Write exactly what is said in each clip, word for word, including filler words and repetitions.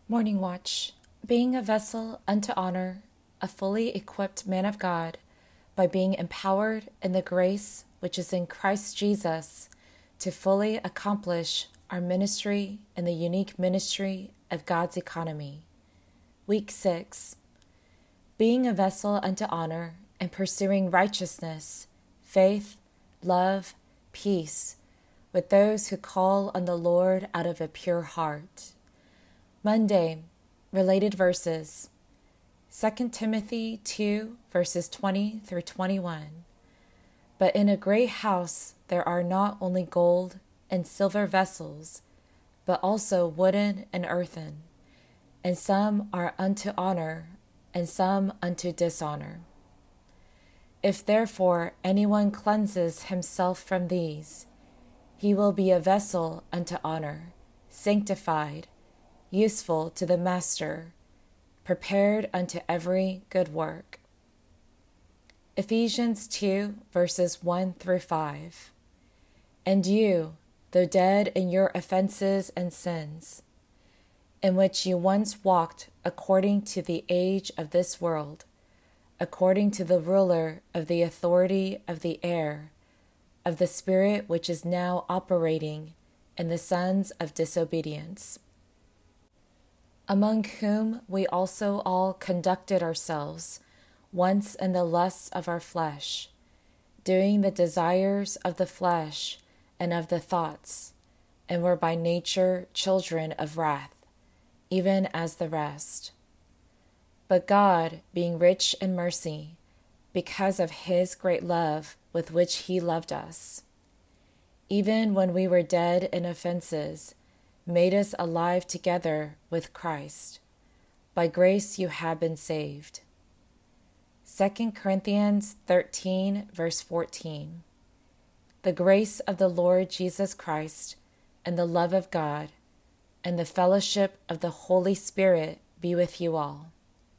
Morning Watch. Being a vessel unto honor, a fully equipped man of God, by being empowered in the grace which is in Christ Jesus to fully accomplish our ministry in the unique ministry of God's economy. Week six. Being a vessel unto honor and pursuing righteousness, faith, love, peace, with those who call on the Lord out of a pure heart. Monday, related verses. Second Timothy two, verses twenty through twenty-one. But in a great house there are not only gold and silver vessels, but also wooden and earthen, and some are unto honor, and some unto dishonor. If therefore anyone cleanses himself from these, he will be a vessel unto honor, sanctified, useful to the master, prepared unto every good work. Ephesians two, verses one through five. And you, though dead in your offenses and sins, in which you once walked according to the age of this world, according to the ruler of the authority of the air, of the spirit which is now operating in the sons of disobedience, among whom we also all conducted ourselves once in the lusts of our flesh, doing the desires of the flesh and of the thoughts, and were by nature children of wrath, even as the rest. But God, being rich in mercy, because of his great love with which he loved us, even when we were dead in offenses, made us alive together with Christ. By grace you have been saved. Second Corinthians thirteen, verse fourteen. The grace of the Lord Jesus Christ, and the love of God, and the fellowship of the Holy Spirit be with you all.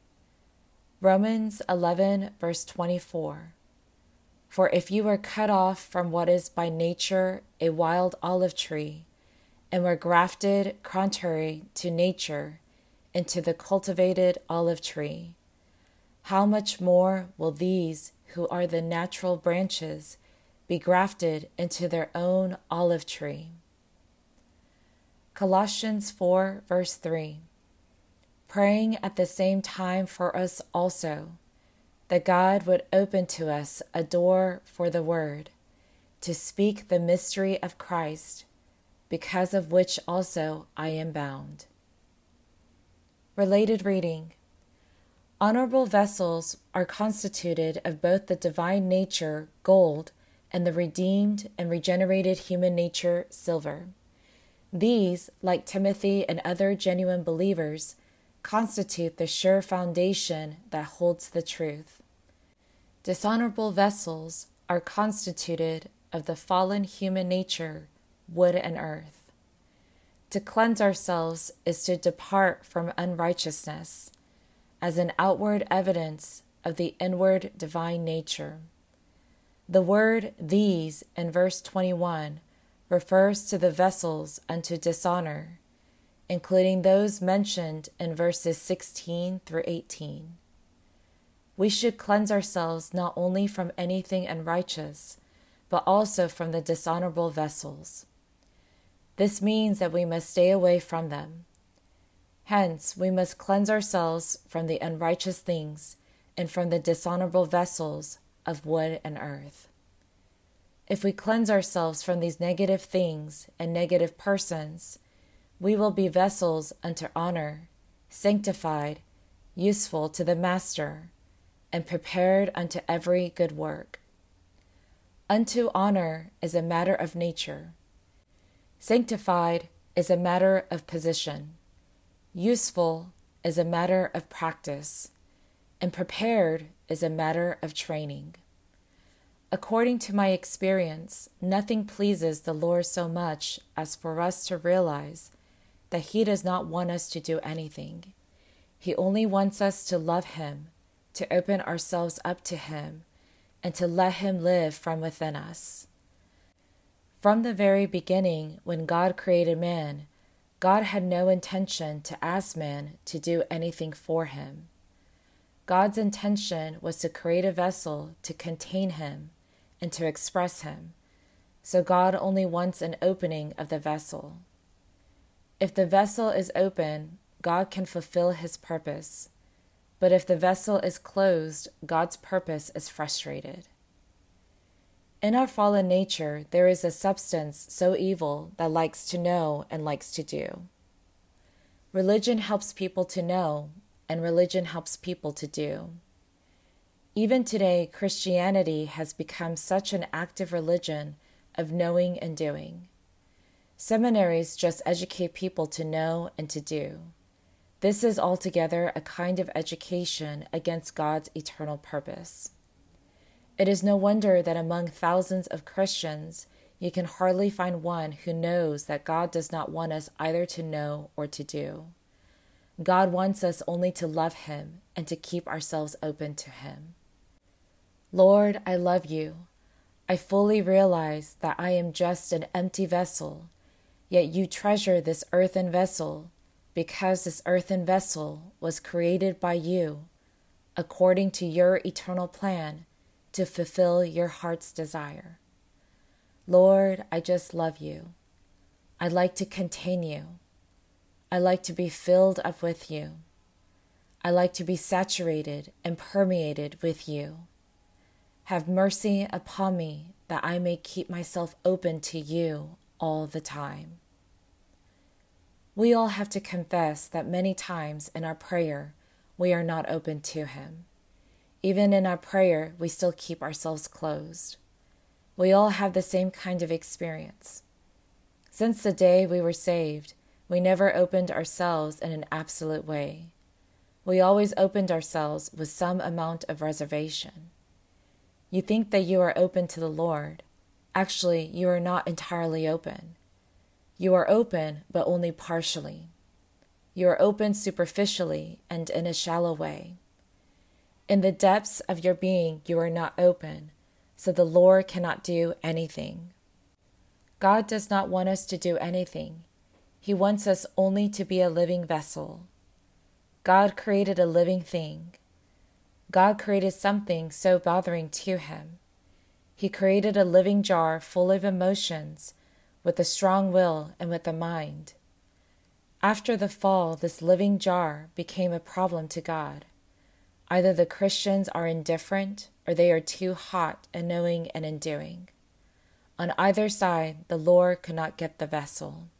Romans eleven, verse twenty-four. For if you were cut off from what is by nature a wild olive tree, and were grafted contrary to nature into the cultivated olive tree, how much more will these who are the natural branches be grafted into their own olive tree? Colossians four, verse three. Praying at the same time for us also, that God would open to us a door for the word, to speak the mystery of Christ, because of which also I am bound. Related reading. Honorable vessels are constituted of both the divine nature, gold, and the redeemed and regenerated human nature, silver. These, like Timothy and other genuine believers, constitute the sure foundation that holds the truth. Dishonorable vessels are constituted of the fallen human nature, wood and earth. To cleanse ourselves is to depart from unrighteousness, as an outward evidence of the inward divine nature. The word these in verse twenty-one refers to the vessels unto dishonor, including those mentioned in verses sixteen through eighteen. We should cleanse ourselves not only from anything unrighteous, but also from the dishonorable vessels. This means that we must stay away from them. Hence, we must cleanse ourselves from the unrighteous things and from the dishonorable vessels of wood and earth. If we cleanse ourselves from these negative things and negative persons, we will be vessels unto honor, sanctified, useful to the master, and prepared unto every good work. Unto honor is a matter of nature. Sanctified is a matter of position. Useful is a matter of practice. And prepared is a matter of training. According to my experience, nothing pleases the Lord so much as for us to realize that he does not want us to do anything. He only wants us to love him, to open ourselves up to him, and to let him live from within us. From the very beginning, when God created man, God had no intention to ask man to do anything for him. God's intention was to create a vessel to contain him and to express him, so God only wants an opening of the vessel. If the vessel is open, God can fulfill his purpose, but if the vessel is closed, God's purpose is frustrated. In our fallen nature, there is a substance so evil that likes to know and likes to do. Religion helps people to know, and religion helps people to do. Even today, Christianity has become such an active religion of knowing and doing. Seminaries just educate people to know and to do. This is altogether a kind of education against God's eternal purpose. It is no wonder that among thousands of Christians, you can hardly find one who knows that God does not want us either to know or to do. God wants us only to love him and to keep ourselves open to him. Lord, I love you. I fully realize that I am just an empty vessel, yet you treasure this earthen vessel because this earthen vessel was created by you according to your eternal plan to fulfill your heart's desire. Lord, I just love you. I'd like to contain you. I like to be filled up with you. I like to be saturated and permeated with you. Have mercy upon me that I may keep myself open to you all the time. We all have to confess that many times in our prayer, we are not open to him. Even in our prayer, we still keep ourselves closed. We all have the same kind of experience. Since the day we were saved, we never opened ourselves in an absolute way. We always opened ourselves with some amount of reservation. You think that you are open to the Lord. Actually, you are not entirely open. You are open, but only partially. You are open superficially and in a shallow way. In the depths of your being, you are not open, so the Lord cannot do anything. God does not want us to do anything. He wants us only to be a living vessel. God created a living thing. God created something so bothering to him. He created a living jar full of emotions, with a strong will and with a mind. After the fall, this living jar became a problem to God. Either the Christians are indifferent or they are too hot in knowing and in doing. On either side, the Lord could not get the vessel.